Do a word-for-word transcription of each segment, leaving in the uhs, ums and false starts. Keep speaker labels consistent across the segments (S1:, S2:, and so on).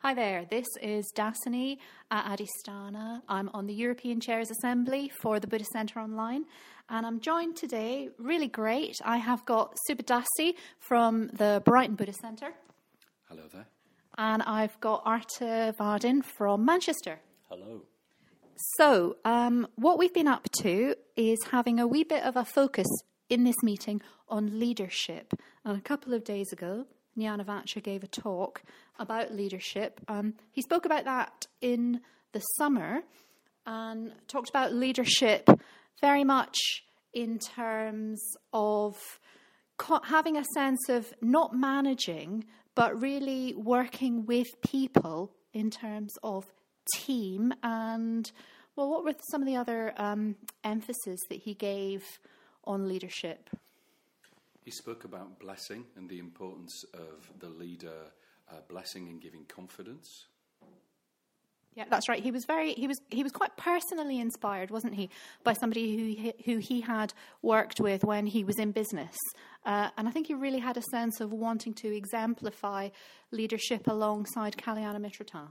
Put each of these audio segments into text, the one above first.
S1: Hi there, this is Dasini at Adhisthana. I'm on the European Chairs Assembly for the Buddhist Centre Online, and I'm joined today, really great, I have got Subhadasi from the Brighton Buddhist Centre.
S2: Hello there.
S1: And I've got Arta Vardin from Manchester.
S3: Hello.
S1: So, um, what we've been up to is having a wee bit of a focus in this meeting on leadership. And a couple of days ago, Jnanavatra gave a talk about leadership. Um, he spoke about that in the summer and talked about leadership very much in terms of co- having a sense of not managing, but really working with people in terms of team. And, well, what were some of the other um, emphasis that he gave on leadership?
S2: He spoke about blessing and the importance of the leader uh, blessing and giving confidence.
S1: Yeah, that's right. He was very he was he was quite personally inspired, wasn't he, by somebody who he, who he had worked with when he was in business, uh, and I think he really had a sense of wanting to exemplify leadership alongside Kalyana Mitrata.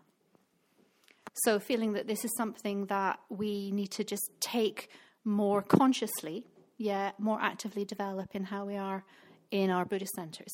S1: So, feeling that this is something that we need to just take more consciously. Yeah, more actively develop in how we are in our Buddhist centres.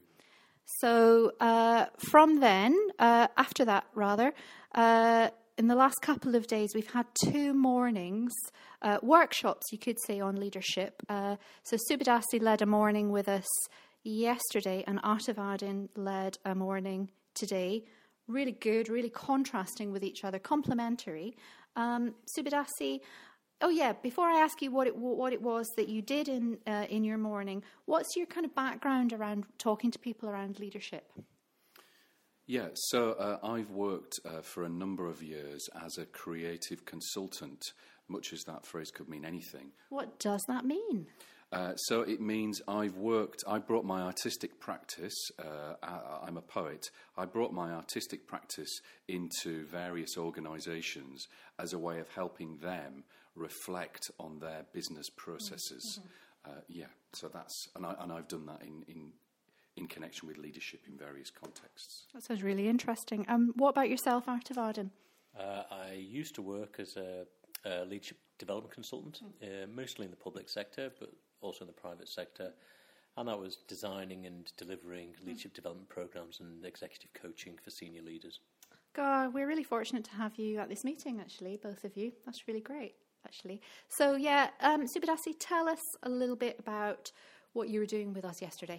S1: So uh, from then, uh, after that rather, uh, in the last couple of days, we've had two mornings, uh, workshops, you could say, on leadership. Uh, so Subhadasi led a morning with us yesterday, and Arta Vardin led a morning today. Really good, really contrasting with each other, complementary. Um, Subhadasi, Oh yeah! Before I ask you what it what it was that you did in uh, in your morning, what's your kind of background around talking to people around leadership?
S2: Yeah, so uh, I've worked uh, for a number of years as a creative consultant, much as that phrase could mean anything.
S1: What does that mean?
S2: Uh, so it means I've worked, I brought my artistic practice, uh, I, I'm a poet, I brought my artistic practice into various organisations as a way of helping them reflect on their business processes. Mm-hmm. Uh, yeah, so that's, and, I, and I've done that in, in, in connection with leadership in various contexts.
S1: That sounds really interesting. Um, what about yourself, Arta Vardin?
S3: Uh, I used to work as a, a leadership development consultant, mm. uh, mostly in the public sector, but also in the private sector, and that was designing and delivering leadership mm. development programs and executive coaching for senior leaders.
S1: God, we're really fortunate to have you at this meeting, actually, both of you. That's really great, actually. So, yeah, um, Subhadasi, tell us a little bit about what you were doing with us yesterday.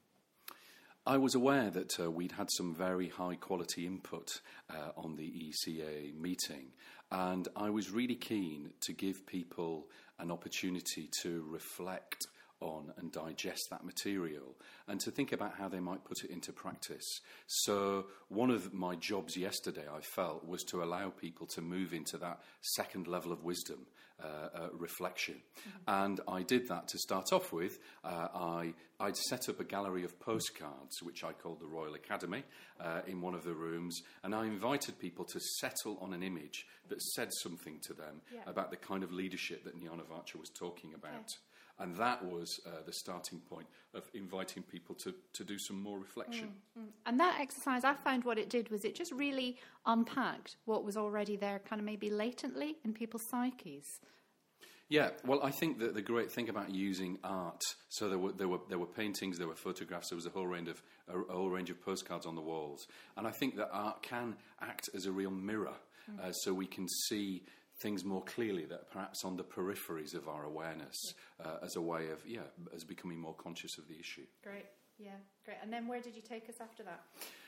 S2: I was aware that uh, we'd had some very high-quality input uh, on the E C A meeting, and I was really keen to give people an opportunity to reflect on and digest that material and to think about how they might put it into practice. So one of my jobs yesterday, I felt, was to allow people to move into that second level of wisdom, uh, uh, reflection. Mm-hmm. And I did that to start off with. Uh, I, I'd set up a gallery of postcards, which I called the Royal Academy, uh, in one of the rooms, and I invited people to settle on an image that said something to them yeah. about the kind of leadership that Jnanavatra was talking about. Yeah. And that was uh, the starting point of inviting people to, to do some more reflection.
S1: Mm, mm. And that exercise, I found what it did was it just really unpacked what was already there, kind of maybe latently in people's psyches.
S2: Yeah, well, I think that the great thing about using art, so there were there were there were paintings, there were photographs, there was a whole range of a, a whole range of postcards on the walls, and I think that art can act as a real mirror, mm. uh, so we can see things more clearly that perhaps on the peripheries of our awareness uh, as a way of, yeah, as becoming more conscious of the issue.
S1: Great, yeah, great. And then where did you take us after that?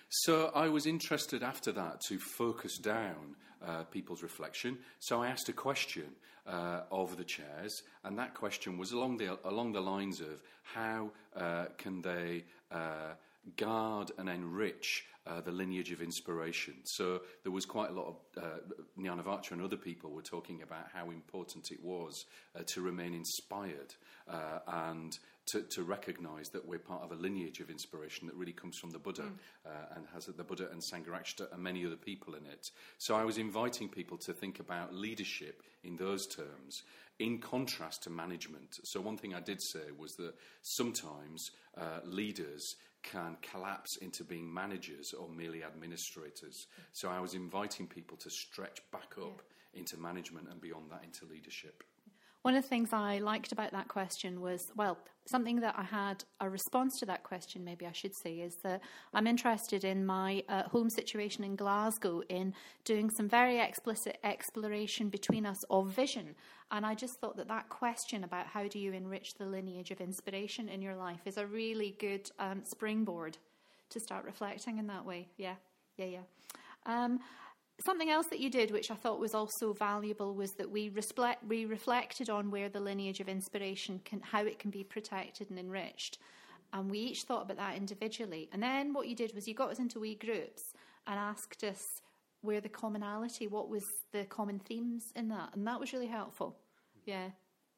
S2: So I was interested after that to focus down uh, people's reflection. So I asked a question uh, of the chairs, and that question was along the along the lines of how uh, can they uh, guard and enrich uh, the lineage of inspiration. So there was quite a lot of, uh, Jnanavatra and other people were talking about how important it was uh, to remain inspired uh, and to, to recognise that we're part of a lineage of inspiration that really comes from the Buddha mm. uh, and has the Buddha and Sangharakshita and many other people in it. So I was inviting people to think about leadership in those terms, in contrast to management. So one thing I did say was that sometimes uh, leaders can collapse into being managers or merely administrators. So I was inviting people to stretch back up yeah. into management and beyond that into leadership.
S1: One of the things I liked about that question was, well, something that I had a response to that question, maybe I should say, is that I'm interested in my uh, home situation in Glasgow in doing some very explicit exploration between us of vision. And I just thought that that question about how do you enrich the lineage of inspiration in your life is a really good um, springboard to start reflecting in that way. Yeah, yeah, yeah. Um, Something else that you did, which I thought was also valuable, was that we, reflect, we reflected on where the lineage of inspiration can, how it can be protected and enriched. And we each thought about that individually. And then what you did was you got us into wee groups and asked us where the commonality, what was the common themes in that. And that was really helpful. Yeah.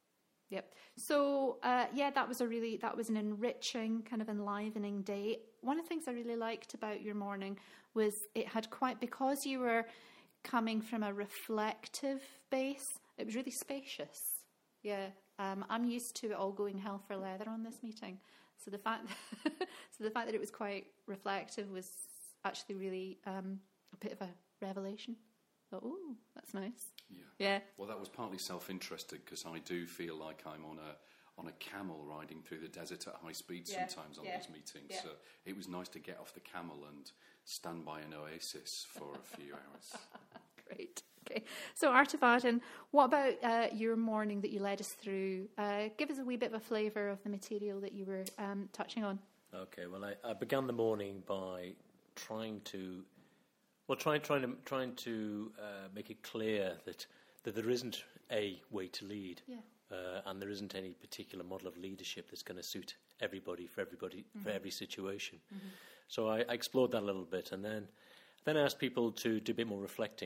S1: Yep. So, uh, yeah, that was a really, that was an enriching, kind of enlivening day. One of the things I really liked about your morning was it had quite, because you were coming from a reflective base, it was really spacious. Yeah. Um, I'm used to it all going hell for leather on this meeting. So the fact, so the fact that it was quite reflective was actually really um, a bit of a revelation. Oh, that's nice.
S2: Yeah.
S1: Yeah.
S2: Well, that was partly self-interested because I do feel like I'm on a on a camel riding through the desert at high speed yeah. sometimes on yeah. these meetings. Yeah. So it was nice to get off the camel and stand by an oasis for a few hours.
S1: Great. Okay. So, Artabadan, what about uh, your morning that you led us through? Uh, give us a wee bit of a flavour of the material that you were um, touching on.
S3: Okay. Well, I, I began the morning by trying to. Well, trying trying to trying to uh, make it clear that that there isn't a way to lead,
S1: yeah.
S3: uh, and there isn't any particular model of leadership that's going to suit everybody for everybody mm-hmm. for every situation. Mm-hmm. So I, I explored that a little bit, and then then I asked people to do a bit more reflecting.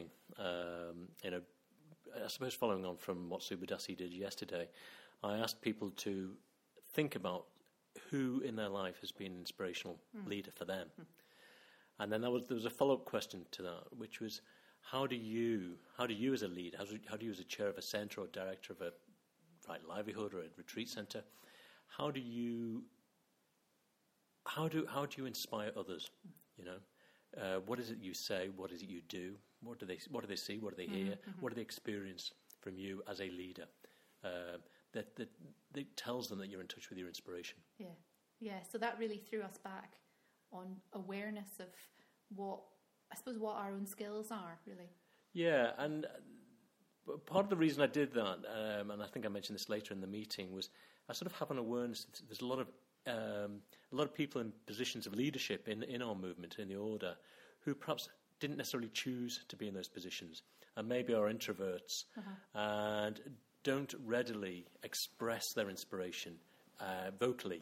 S3: Um, you know, I suppose following on from what Subodhasi did yesterday, I asked people to think about who in their life has been an inspirational mm. leader for them. Mm. And then there was, there was a follow-up question to that, which was, how do you, how do you as a leader, how do, how do you as a chair of a centre or director of a right livelihood or a retreat centre, how do you, how do how do you inspire others? You know, uh, what is it you say? What is it you do? What do they what do they see? What do they hear? Mm-hmm. What do they experience from you as a leader? Uh, that, that that tells them that you're in touch with your inspiration.
S1: Yeah, yeah. So that really threw us back on awareness of what, I suppose, what our own skills are, really. Yeah,
S3: and part of the reason I did that, um, and I think I mentioned this later in the meeting, was I sort of have an awareness that there's a lot of um, a lot of people in positions of leadership in, in our movement, in the order, who perhaps didn't necessarily choose to be in those positions, and maybe are introverts uh-huh. and don't readily express their inspiration uh, vocally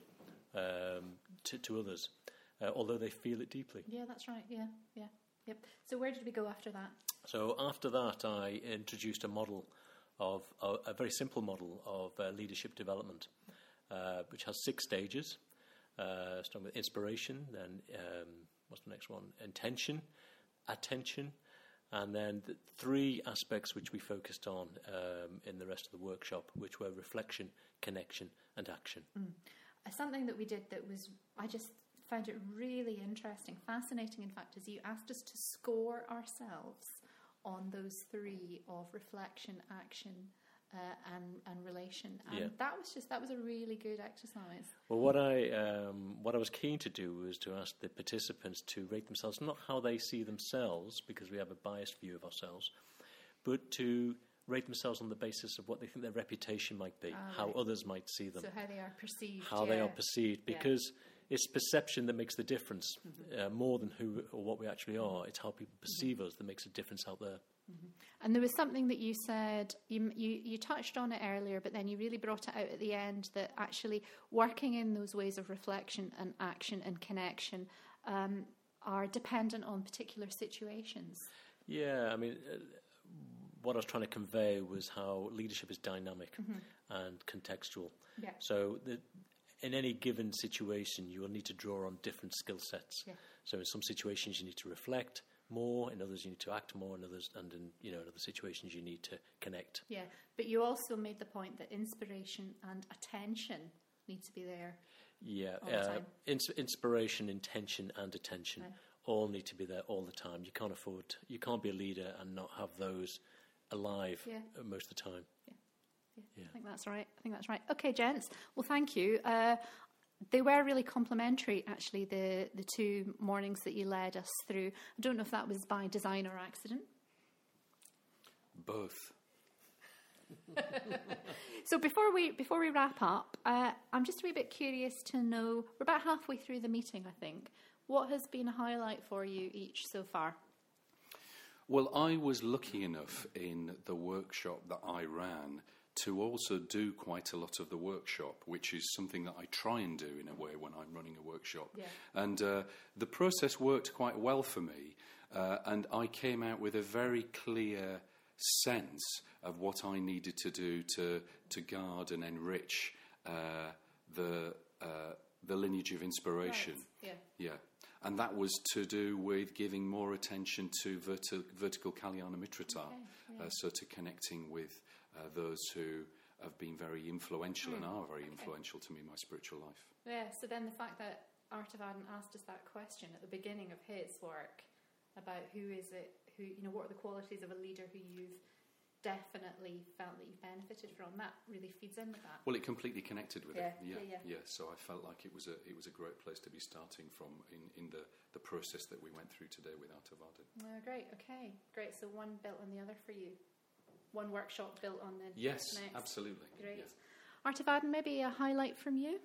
S3: um, to, to others. Uh, although they feel it deeply.
S1: Yeah, that's right. Yeah, yeah, yep. So where did we go after that?
S3: So after that, I introduced a model of a, a very simple model of uh, leadership development, uh, which has six stages. Uh, starting with inspiration, then um, what's the next one? Intention, attention, and then the three aspects which we focused on um, in the rest of the workshop, which were reflection, connection, and action.
S1: Mm. Uh, something that we did that was, I just found it really interesting, fascinating, in fact, is you asked us to score ourselves on those three of reflection, action, uh, and and relation, and yeah. that was just that was a really good exercise.
S3: Well, what I um, what I was keen to do was to ask the participants to rate themselves, not how they see themselves, because we have a biased view of ourselves, but to rate themselves on the basis of what they think their reputation might be, ah, how right. others might see them,
S1: so how they are perceived,
S3: how
S1: yeah.
S3: they are perceived, because. Yeah. It's perception that makes the difference, mm-hmm. uh, more than who or what we actually are. It's how people perceive mm-hmm. us that makes a difference out there.
S1: Mm-hmm. And there was something that you said, you, you you touched on it earlier, but then you really brought it out at the end, that actually working in those ways of reflection and action and connection um, are dependent on particular situations.
S3: Yeah, I mean, uh, what I was trying to convey was how leadership is dynamic mm-hmm. and contextual.
S1: Yeah.
S3: So the in any given situation, you will need to draw on different skill sets.
S1: Yeah.
S3: So in some situations, you need to reflect more. In others, you need to act more. In others, and in you know, in other situations, you need to connect.
S1: Yeah, but you also made the point that inspiration and attention need to be there.
S3: Yeah,
S1: all the
S3: uh,
S1: time?
S3: ins- inspiration, intention, and attention
S1: Right.
S3: all need to be there all the time. You can't afford, you can't be a leader and not have those alive
S1: Yeah.
S3: uh, most of the time.
S1: Yeah.
S3: Yeah.
S1: I think that's right. I think that's right. Okay, gents. Well, thank you. Uh, they were really complimentary, actually, the, the two mornings that you led us through. I don't know if that was by design or accident.
S2: Both.
S1: So before we before we wrap up, uh, I'm just a wee bit curious to know, we're about halfway through the meeting, I think. What has been a highlight for you each so far?
S2: Well, I was lucky enough in the workshop that I ran to also do quite a lot of the workshop, which is something that I try and do in a way when I'm running a workshop.
S1: Yeah.
S2: And uh, the process worked quite well for me, uh, and I came out with a very clear sense of what I needed to do to to guard and enrich uh, the uh, the lineage of inspiration.
S1: Right.
S2: Yeah. Yeah. And that was to do with giving more attention to verti- vertical Kalyana Mitrata,
S1: Okay, yeah.
S2: uh, so to connecting with uh, those who have been very influential
S1: Mm,
S2: and are very
S1: okay.
S2: influential to me in my spiritual life.
S1: Yeah, so then the fact that Artavadan asked us that question at the beginning of his work about who is it, who, you know, what are the qualities of a leader who you've definitely felt that you've benefited from, that really feeds in with that.
S2: Well, it completely connected with
S1: Yeah,
S2: it. Yeah,
S1: yeah, yeah.
S2: So I felt like it was a it was a great place to be starting from in, in the, the process that we went through today with Artavadan.
S1: Oh, great, okay, great. So one built on the other for you. One workshop built on the
S2: Yes,
S1: next.
S2: absolutely.
S1: Great.
S2: Yeah.
S1: Artavadan, maybe a highlight from you?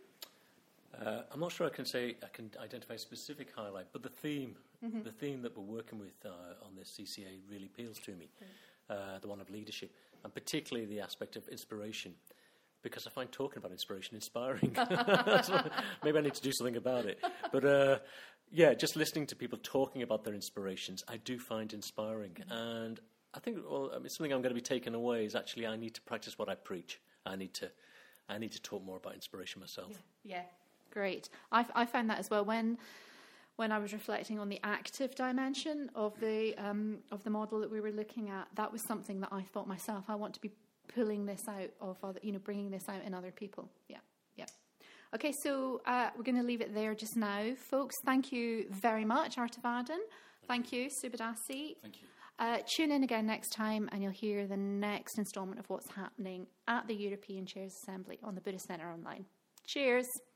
S3: Uh, I'm not sure I can say I can identify a specific highlight, but the theme,
S1: Mm-hmm.
S3: the theme that we're working with uh, on this C C A really appeals to me, uh, the one of leadership, and particularly the aspect of inspiration, because I find talking about inspiration inspiring. So maybe I need to do something about it. But uh, yeah, just listening to people talking about their inspirations, I do find inspiring,
S1: Mm-hmm.
S3: and I think well, I mean, something I'm going to be taking away is actually I need to practice what I preach. I need to, I need to talk more about inspiration myself.
S1: Yeah, yeah. Great. I, I found that as well when when I was reflecting on the active dimension of the um, of the model that we were looking at. That was something that I thought myself, I want to be pulling this out of other, you know, bringing this out in other people. Yeah, yeah. Okay, so uh, we're going to leave it there just now, folks. Thank you very much, Artavadan. Thank you, Subadasi.
S2: Thank you.
S1: Uh, tune in again next time and you'll hear the next instalment of what's happening at the European Chairs Assembly on the Buddhist Centre Online. Cheers.